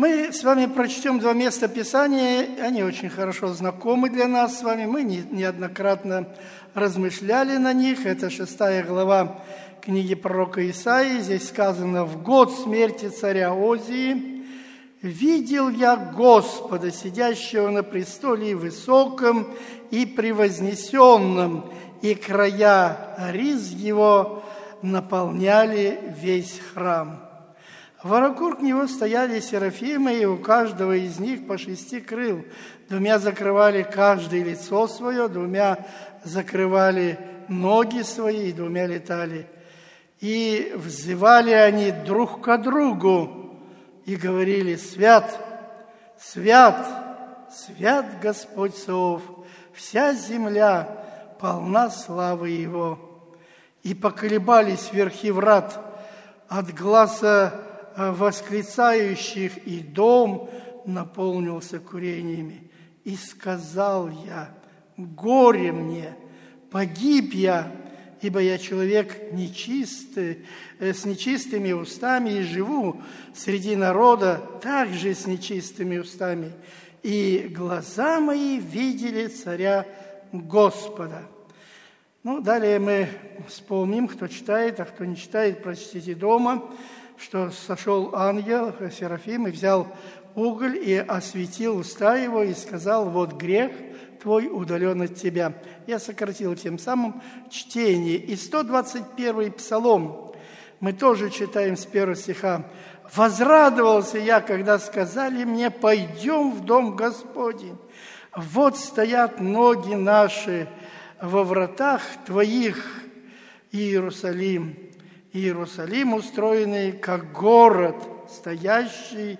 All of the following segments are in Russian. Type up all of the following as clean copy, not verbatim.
Мы с вами прочтем два места Писания, они очень хорошо знакомы для нас с вами, мы неоднократно размышляли на них. Это 6 глава книги пророка Исаии, здесь сказано: «В год смерти царя Озии видел я Господа, сидящего на престоле высоком и превознесенном, и края риз его наполняли весь храм. Вокруг него стояли серафимы, и у каждого из них по 6 крыл. 2 закрывали каждое лицо свое, 2 закрывали ноги свои, и 2 летали. И взывали они друг к другу, и говорили: Свят, свят, свят Господь Саваоф, вся земля полна славы Его. И поколебались верхи врат от гласа восклицающих, и дом наполнился курениями. И сказал я: горе мне, погиб я, ибо я человек нечистый, с нечистыми устами, и живу среди народа также с нечистыми устами. И глаза мои видели царя Господа». Далее мы вспомним, кто читает, а кто не читает, прочтите дома, что сошел ангел, Серафим, и взял уголь, и осветил уста его, и сказал: «Вот грех твой удален от тебя». Я сократил тем самым чтение. И 121-й псалом мы тоже читаем с 1 стиха. «Возрадовался я, когда сказали мне: пойдем в дом Господень. Вот стоят ноги наши во вратах твоих, Иерусалим. Иерусалим, устроенный как город, стоящий,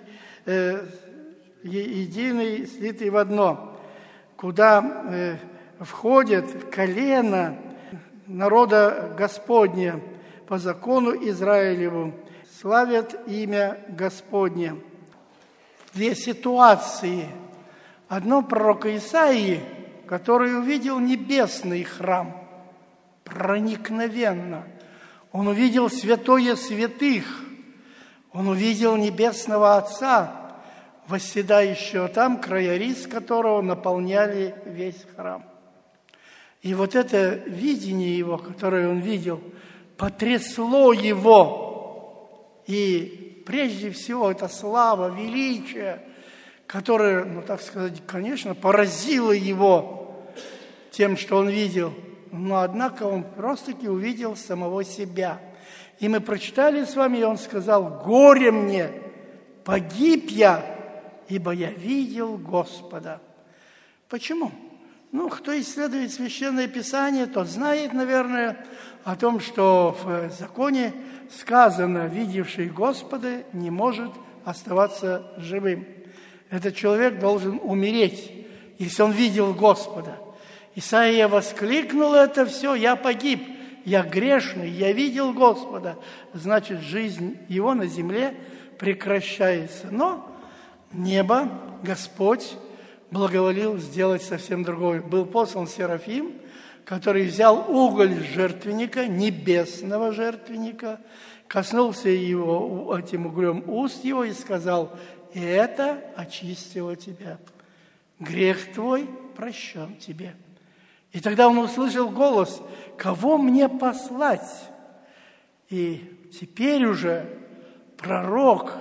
единый, слитый в одно, куда входят колено народа Господня по закону Израилеву, славят имя Господне». 2 ситуации. Одно пророка Исаии, который увидел небесный храм проникновенно. Он увидел святое святых, он увидел небесного Отца, восседающего там, края риз которого наполняли весь храм. И вот это видение его, которое он видел, потрясло его. И прежде всего это слава, величие, которое, так сказать, конечно, поразило его тем, что он видел. Но, однако, он просто-таки увидел самого себя. И мы прочитали с вами, и он сказал: «Горе мне, погиб я, ибо я видел Господа». Почему? Кто исследует Священное Писание, тот знает, наверное, о том, что в законе сказано: «Видевший Господа не может оставаться живым». Этот человек должен умереть, если он видел Господа. Исаия воскликнул это все: «Я погиб, я грешный, я видел Господа». Значит, жизнь его на земле прекращается. Но небо Господь благоволил сделать совсем другое. Был послан Серафим, который взял уголь жертвенника, небесного жертвенника, коснулся его этим углем уст его и сказал: «И это очистило тебя. Грех твой прощен тебе». И тогда он услышал голос: «Кого мне послать?» И теперь уже пророк,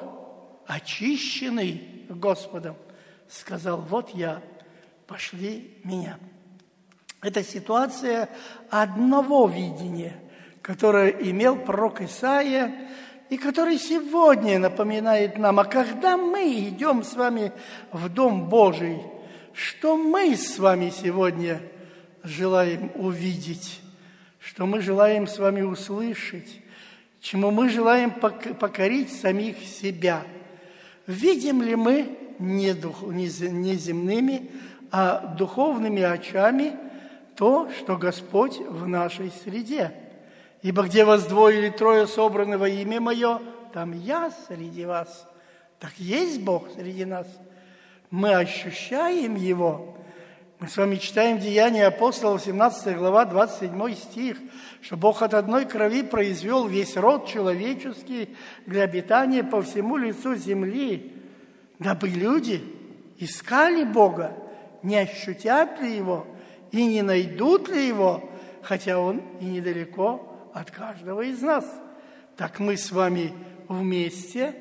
очищенный Господом, сказал: «Вот я, пошли меня». Это ситуация одного видения, которое имел пророк Исаия, и который сегодня напоминает нам: а когда мы идем с вами в Дом Божий, что мы с вами сегодня желаем увидеть, что мы желаем с вами услышать, чему мы желаем покорить самих себя? Видим ли мы не земными, а духовными очами то, что Господь в нашей среде? «Ибо где вас 2 или 3 собраны во имя Мое, там я среди вас». Так есть Бог среди нас. Мы ощущаем Его. Мы с вами читаем Деяния апостолов, 17 глава, 27 стих, что Бог от одной крови произвел весь род человеческий для обитания по всему лицу земли. дабы люди искали Бога, не ощутят ли Его и не найдут ли Его, хотя Он и недалеко от каждого из нас. Так мы с вами вместе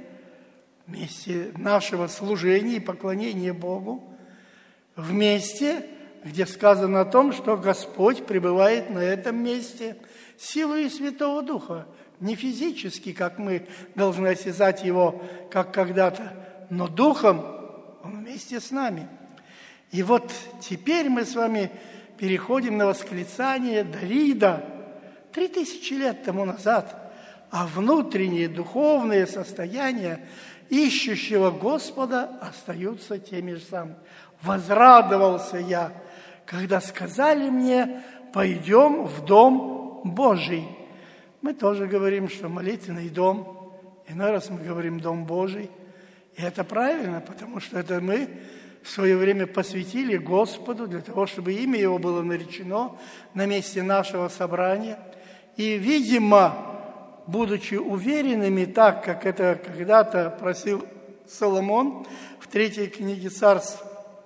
нашего служения и поклонения Богу, вместе, где сказано о том, что Господь пребывает на этом месте силой Святого Духа, не физически, как мы должны осязать Его, как когда-то, но Духом Он вместе с нами. И вот теперь мы с вами переходим на восклицание Давида 3000 лет тому назад, а внутреннее духовное состояние ищущего Господа остаются теми же самыми. «Возрадовался я, когда сказали мне, пойдем в Дом Божий». Мы тоже говорим, что молитвенный дом, иной раз мы говорим «Дом Божий». И это правильно, потому что это мы в свое время посвятили Господу для того, чтобы имя Его было наречено на месте нашего собрания. И, видимо, будучи уверенными, так, как это когда-то просил Соломон в 3 книге Царств,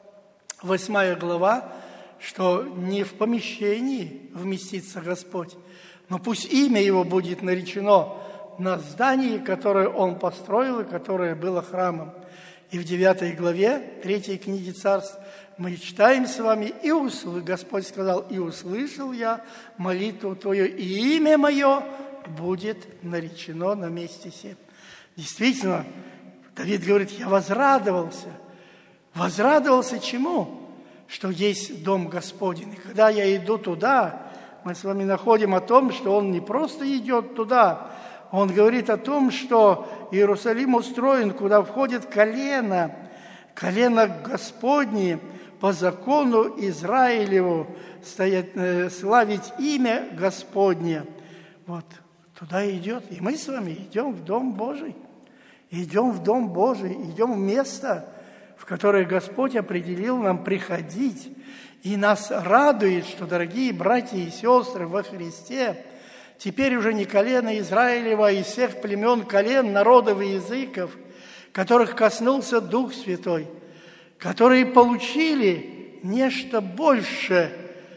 8 глава, что не в помещении вместится Господь, но пусть имя Его будет наречено на здании, которое Он построил и которое было храмом. И в 9 главе 3 книги Царств мы читаем с вами, Господь сказал, «И услышал я молитву твою, и имя мое будет наречено на месте сем». Действительно, Давид говорит, я возрадовался. Возрадовался чему? Что есть Дом Господень. И когда я иду туда, мы с вами находим о том, что он не просто идет туда, он говорит о том, что Иерусалим устроен, куда входит колено Господне, по закону Израилеву, славить имя Господне. Вот, туда идет. И мы с вами идем в Дом Божий. Идем в Дом Божий, идем в место, в которое Господь определил нам приходить. И нас радует, что, дорогие братья и сестры во Христе, теперь уже не колено Израилева, а из всех племен, колен, народов и языков, которых коснулся Дух Святой, которые получили нечто больше,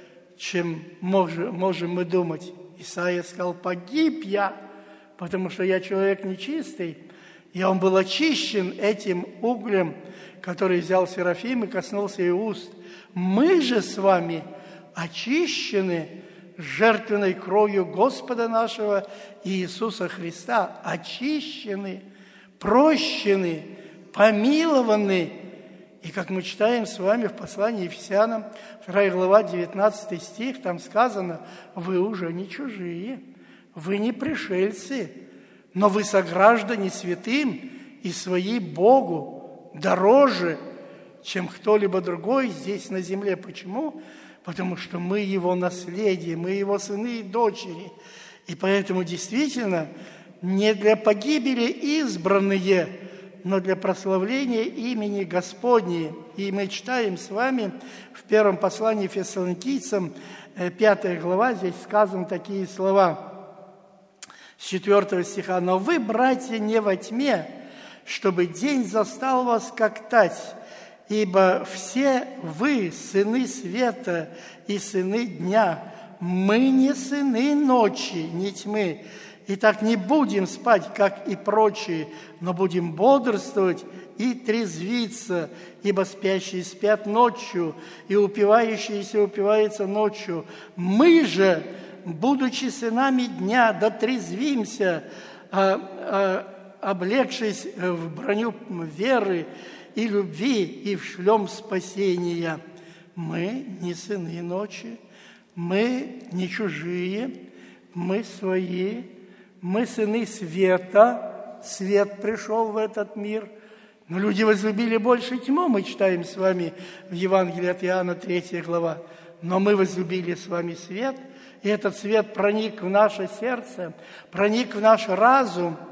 чем можем мы думать. Исаия сказал, погиб я, потому что я человек нечистый, и он был очищен этим углем, который взял Серафим и коснулся и уст. Мы же с вами очищены жертвенной кровью Господа нашего Иисуса Христа, очищены, прощены, помилованы. И как мы читаем с вами в послании Ефесянам, 2 глава, 19 стих, там сказано, вы уже не чужие, вы не пришельцы, но вы сограждане святым и свои Богу дороже, чем кто-либо другой здесь на земле. Почему? Потому что мы Его наследие, мы Его сыны и дочери. И поэтому действительно не для погибели избранные, но для прославления имени Господне. И мы читаем с вами в первом послании Фессалоникийцам, 5 глава, здесь сказаны такие слова с 4 стиха. «Но вы, братья, не во тьме, чтобы день застал вас, как тать, ибо все вы, сыны света и сыны дня, мы не сыны ночи, не тьмы. Итак, не будем спать, как и прочие, но будем бодрствовать и трезвиться, ибо спящие спят ночью, и упивающиеся упиваются ночью. Мы же, будучи сынами дня, дотрезвимся, облегшись в броню веры и любви, и в шлем спасения. Мы не сыны ночи, мы не чужие, мы свои, мы сыны света, свет пришел в этот мир, но люди возлюбили больше тьму, мы читаем с вами в Евангелии от Иоанна, 3 глава, но мы возлюбили с вами свет, и этот свет проник в наше сердце, проник в наш разум,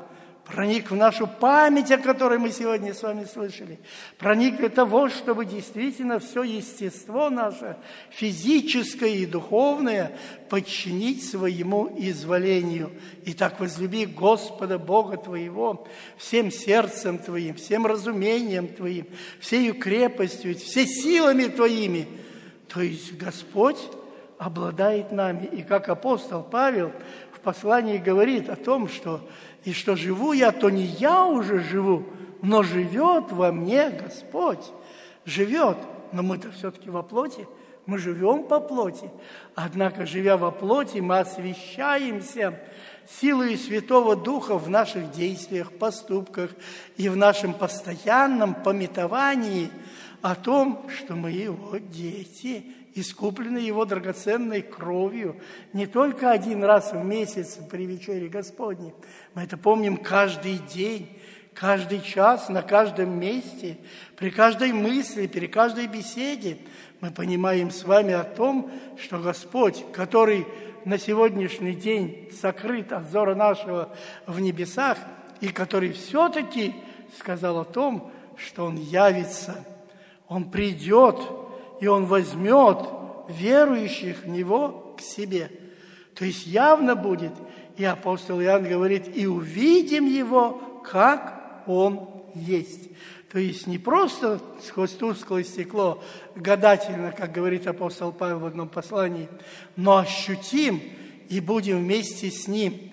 проник в нашу память, о которой мы сегодня с вами слышали, проник для того, чтобы действительно все естество наше, физическое и духовное, подчинить своему изволению. Итак, возлюби Господа Бога твоего всем сердцем твоим, всем разумением твоим, всею крепостью, все силами твоими. То есть Господь обладает нами. И как апостол Павел в послании говорит о том, что «И что живу я, то не я уже живу, но живет во мне Господь». Живет, но мы-то все-таки во плоти, мы живем по плоти. Однако, живя во плоти, мы освящаемся силой Святого Духа в наших действиях, поступках и в нашем постоянном памятовании о том, что мы Его дети, искуплены Его драгоценной кровью. Не только один раз в месяц при вечере Господней. Мы это помним каждый день, каждый час, на каждом месте, при каждой мысли, при каждой беседе. Мы понимаем с вами о том, что Господь, который на сегодняшний день сокрыт от взора нашего в небесах, и который все-таки сказал о том, что Он явится, Он придет, и Он возьмет верующих в Него к себе. То есть явно будет, и апостол Иоанн говорит, и увидим Его, как Он есть. То есть не просто сквозь тусклое стекло, гадательно, как говорит апостол Павел в одном послании, но ощутим и будем вместе с Ним.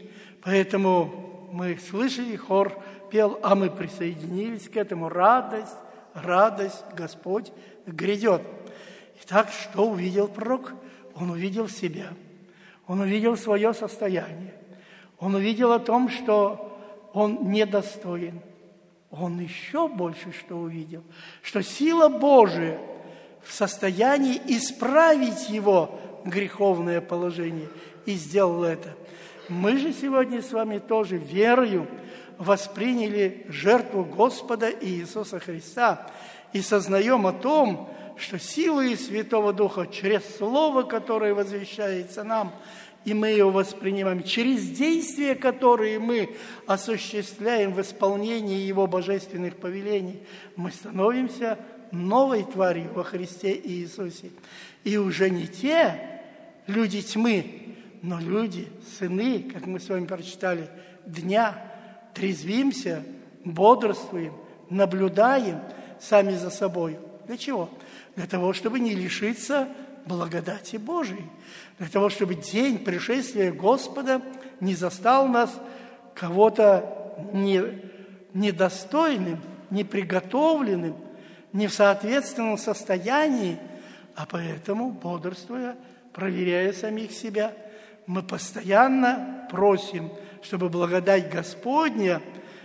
Поэтому мы слышали, хор пел, а мы присоединились к этому. Радость, радость, Господь грядет. Итак, что увидел пророк? Он увидел себя. Он увидел свое состояние. Он увидел о том, что он недостоин. Он еще больше что увидел, что сила Божия в состоянии исправить его греховное положение, и сделал это. Мы же сегодня с вами тоже верою восприняли жертву Господа Иисуса Христа и сознаем о том, что силой Святого Духа через Слово, которое возвещается нам, и мы его воспринимаем, через действия, которые мы осуществляем в исполнении Его божественных повелений, мы становимся новой тварью во Христе Иисусе. И уже не те люди тьмы, но люди, сыны, как мы с вами прочитали, дня, трезвимся, бодрствуем, наблюдаем сами за собой. Для чего? Для того, чтобы не лишиться благодати Божией, для того, чтобы день пришествия Господа не застал нас кого-то недостойным, неприготовленным, не в соответственном состоянии, а поэтому, бодрствуя, проверяя самих себя, мы постоянно просим, чтобы благодать Господня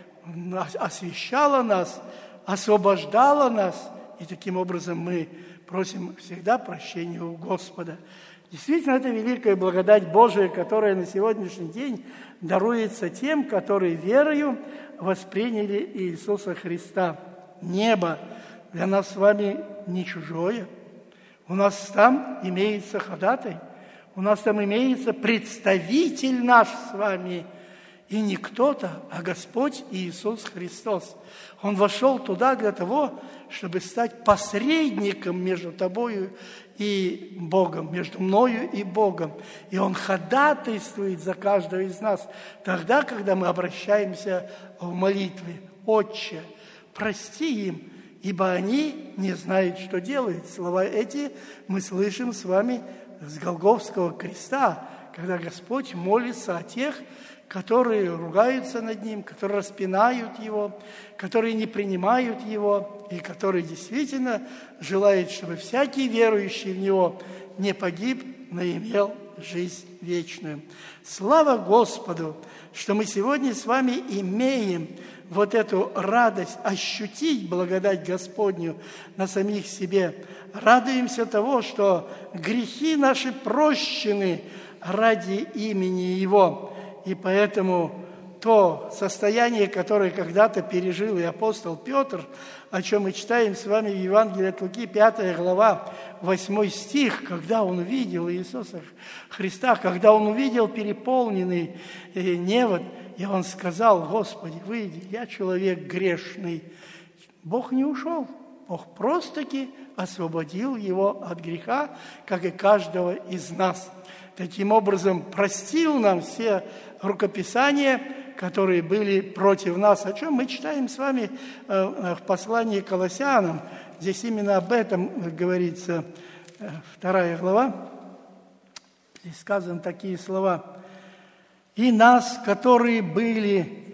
освящала нас, освобождала нас, и таким образом мы просим всегда прощения у Господа. Действительно, это великая благодать Божия, которая на сегодняшний день даруется тем, которые верою восприняли Иисуса Христа. Небо для нас с вами не чужое. У нас там имеется ходатай, у нас там имеется представитель наш с вами, и не кто-то, а Господь Иисус Христос. Он вошел туда для того, чтобы стать посредником между тобою и Богом, между мною и Богом. И Он ходатайствует за каждого из нас тогда, когда мы обращаемся в молитве. «Отче, прости им, ибо они не знают, что делают». Слова эти мы слышим с вами с Голгофского креста, когда Господь молится о тех, которые ругаются над Ним, которые распинают Его, которые не принимают Его, и которые действительно желают, чтобы всякий верующий в Него не погиб, но имел жизнь вечную. Слава Господу, что мы сегодня с вами имеем вот эту радость ощутить благодать Господню на самих себе. Радуемся того, что грехи наши прощены ради имени Его. И поэтому то состояние, которое когда-то пережил и апостол Петр, о чем мы читаем с вами в Евангелии от Луки, 5 глава, 8 стих, когда он увидел Иисуса Христа, когда он увидел переполненный невод, и он сказал: «Господи, выйди, я человек грешный». Бог не ушел, Бог просто-таки освободил его от греха, как и каждого из нас. Таким образом, простил нам все рукописания, которые были против нас, о чем мы читаем с вами в послании к Колоссянам. Здесь именно об этом говорится, 2 глава. Здесь сказаны такие слова: «И нас, которые были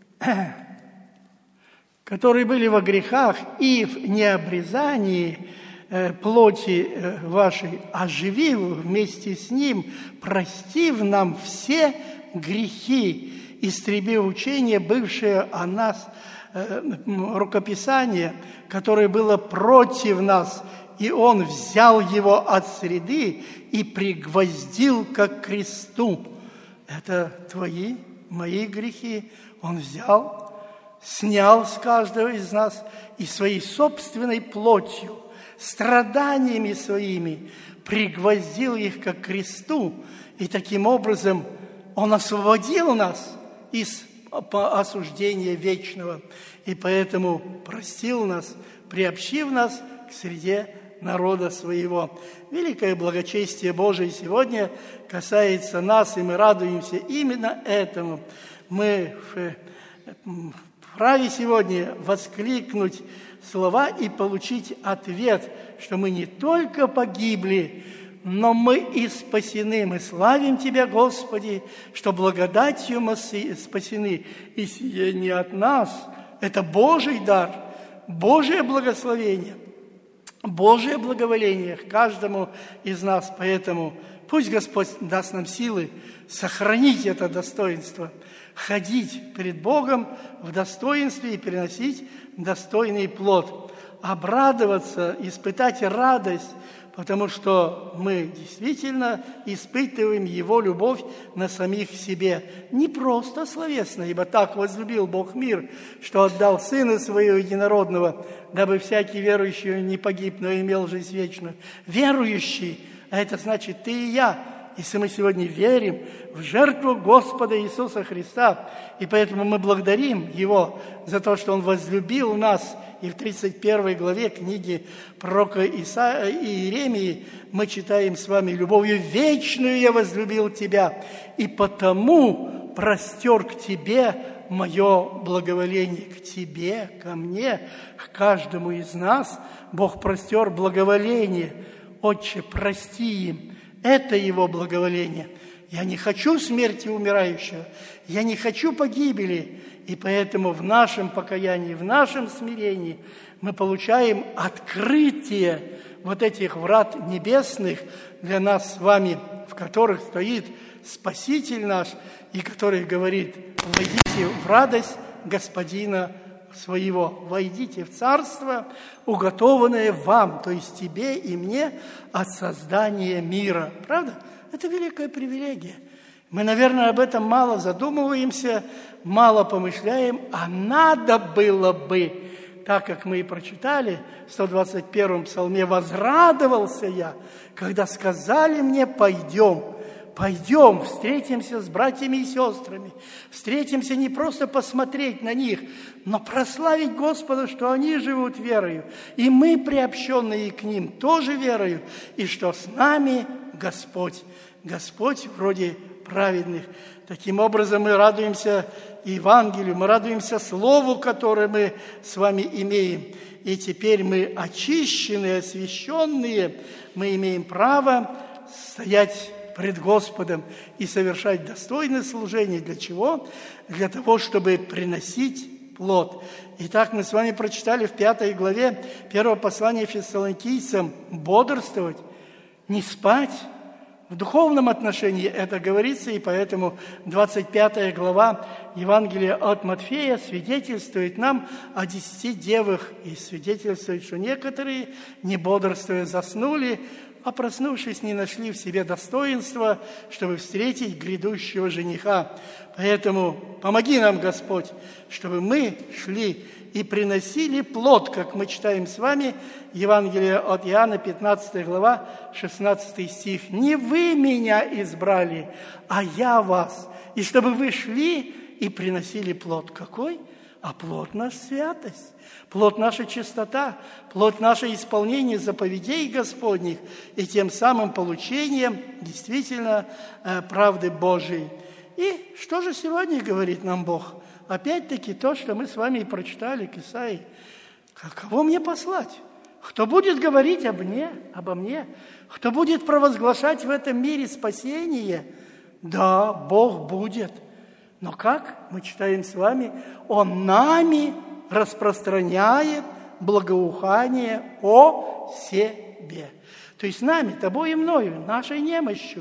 во грехах и в необрезании плоти вашей, оживил вместе с Ним, простив нам все грехи, истребив учение, бывшее о нас, рукописание, которое было против нас, и Он взял его от среды и пригвоздил ко кресту». Это твои, мои грехи Он взял, снял с каждого из нас и своей собственной плотью, страданиями своими пригвоздил их ко кресту, и таким образом Он освободил нас из осуждения вечного, и поэтому простил нас, приобщив нас к среде народа своего. Великое благочестие Божие сегодня касается нас, и мы радуемся именно этому. Мы вправе сегодня воскликнуть слова и получить ответ, что мы не только погибли, но мы и спасены. Мы славим Тебя, Господи, что благодатью мы спасены. И сие не от нас, это Божий дар, Божие благословение, Божие благоволение к каждому из нас. Поэтому пусть Господь даст нам силы сохранить это достоинство, ходить перед Богом в достоинстве и переносить достойный плод, обрадоваться, испытать радость, потому что мы действительно испытываем Его любовь на самих себе. Не просто словесно, ибо так возлюбил Бог мир, что отдал Сына Своего Единородного, дабы всякий верующий не погиб, но имел жизнь вечную. Верующий, а это значит ты и я, если мы сегодня верим в жертву Господа Иисуса Христа, и поэтому мы благодарим Его за то, что Он возлюбил нас. И в 31 главе книги пророка Иеремии мы читаем с вами: «Любовью вечную я возлюбил тебя, и потому простер к тебе мое благоволение». К тебе, ко мне, к каждому из нас Бог простер благоволение. Отче, прости им. Это Его благоволение. Я не хочу смерти умирающего, я не хочу погибели. И поэтому в нашем покаянии, в нашем смирении мы получаем открытие вот этих врат небесных для нас с вами, в которых стоит Спаситель наш, и который говорит: «Войдите в радость Господина своего, войдите в царство, уготованное вам», то есть тебе и мне, от создания мира. Правда? Это великая привилегия. Мы, наверное, об этом мало задумываемся, мало помышляем, а надо было бы, так как мы и прочитали в 121-м псалме: «Возрадовался я, когда сказали мне: пойдем». Пойдем, встретимся с братьями и сестрами, встретимся не просто посмотреть на них, но прославить Господа, что они живут верою, и мы, приобщенные к ним, тоже верою, и что с нами Господь, Господь вроде праведных. Таким образом, мы радуемся Евангелию, мы радуемся Слову, которое мы с вами имеем. И теперь мы очищенные, освященные, мы имеем право стоять пред Господом и совершать достойное служение. Для чего? Для того, чтобы приносить плод. Итак, мы с вами прочитали в 5 главе 1 послания Фессалоникийцам: бодрствовать, не спать. В духовном отношении это говорится, и поэтому 25 глава Евангелия от Матфея свидетельствует нам о 10 девах, и свидетельствует, что некоторые, не бодрствуя, заснули, а проснувшись, не нашли в себе достоинства, чтобы встретить грядущего жениха. Поэтому помоги нам, Господь, чтобы мы шли и приносили плод, как мы читаем с вами Евангелие от Иоанна, 15 глава, 16 стих. «Не вы меня избрали, а я вас, и чтобы вы шли и приносили плод. Какой? А плод наш святость, плод наша чистота, плод наше исполнение заповедей Господних и тем самым получением действительно правды Божией. И что же сегодня говорит нам Бог? Опять-таки то, что мы с вами и прочитали к Исаии. Кого мне послать? Кто будет говорить обо мне? Кто будет провозглашать в этом мире спасение? Да, Бог будет. Но как? Мы читаем с вами, Он нами распространяет благоухание о себе. То есть нами, тобой и мною, нашей немощью.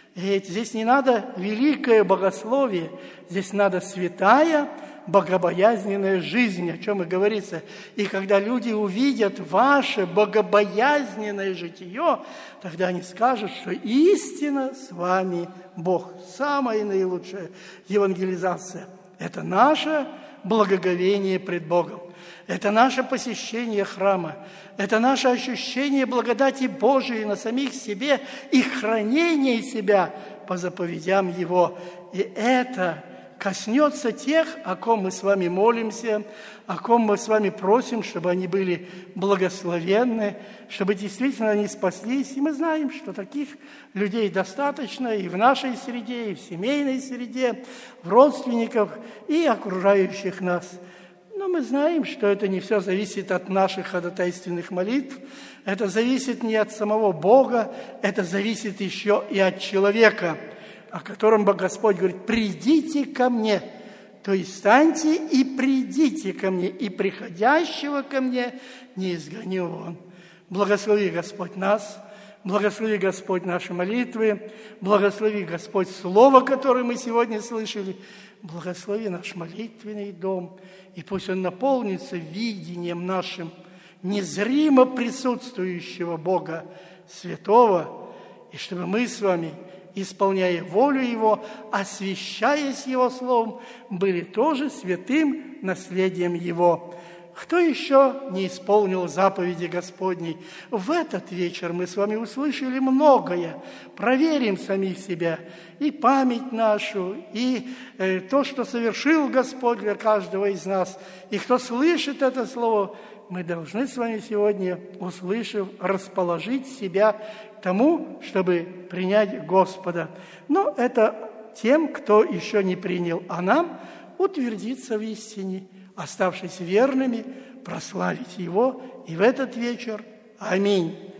И здесь не надо великое богословие, здесь надо святая, богобоязненная жизнь, о чем и говорится. И когда люди увидят ваше богобоязненное житие, тогда они скажут, что истинно с вами Бог. Самая наилучшая евангелизация – это наше благоговение пред Богом. Это наше посещение храма, это наше ощущение благодати Божией на самих себе и хранение себя по заповедям Его. И это коснется тех, о ком мы с вами молимся, о ком мы с вами просим, чтобы они были благословенны, чтобы действительно они спаслись. И мы знаем, что таких людей достаточно и в нашей среде, и в семейной среде, в родственниках и окружающих нас. Но мы знаем, что это не все зависит от наших ходатайственных молитв, это зависит не от самого Бога, это зависит еще и от человека, о котором Господь говорит: «Придите ко мне». То есть встаньте и придите ко мне, и приходящего ко мне не изгоню вон. Благослови Господь нас, благослови Господь наши молитвы, благослови Господь Слово, которое мы сегодня слышали, благослови наш молитвенный дом, и пусть он наполнится видением нашим незримо присутствующего Бога Святого, и чтобы мы с вами, исполняя волю Его, освящаясь Его Словом, были тоже святым наследием Его. Кто еще не исполнил заповеди Господней? В этот вечер мы с вами услышали многое. Проверим самих себя, и память нашу, и то, что совершил Господь для каждого из нас. И кто слышит это слово, мы должны с вами сегодня, услышав, расположить себя к тому, чтобы принять Господа. Но это тем, кто еще не принял, а нам утвердиться в истине, оставшись верными, прославить Его и в этот вечер. Аминь.